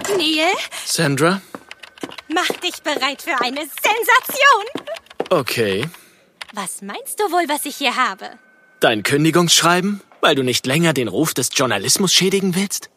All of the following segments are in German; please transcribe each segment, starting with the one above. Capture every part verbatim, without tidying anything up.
Neil? Sandra? Mach dich bereit für eine Sensation. Okay. Was meinst du wohl, was ich hier habe? Dein Kündigungsschreiben? Weil du nicht länger den Ruf des Journalismus schädigen willst?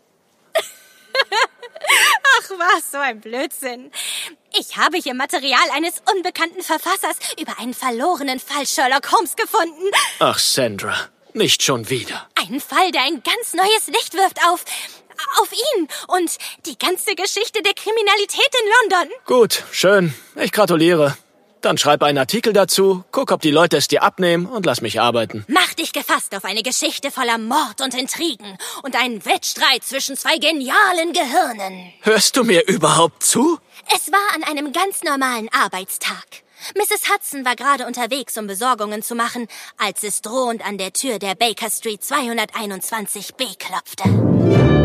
Ach was, so ein Blödsinn. Ich habe hier Material eines unbekannten Verfassers über einen verlorenen Fall Sherlock Holmes gefunden. Ach, Sandra, nicht schon wieder. Einen Fall, der ein ganz neues Licht wirft auf... auf ihn und die ganze Geschichte der Kriminalität in London. Gut, schön. Ich gratuliere. Dann schreib einen Artikel dazu, guck, ob die Leute es dir abnehmen und lass mich arbeiten. Mach dich gefasst auf eine Geschichte voller Mord und Intrigen und einen Wettstreit zwischen zwei genialen Gehirnen. Hörst du mir überhaupt zu? Es war an einem ganz normalen Arbeitstag. Misses Hudson war gerade unterwegs, um Besorgungen zu machen, als es drohend an der Tür der Baker Street zweihunderteinundzwanzig B klopfte.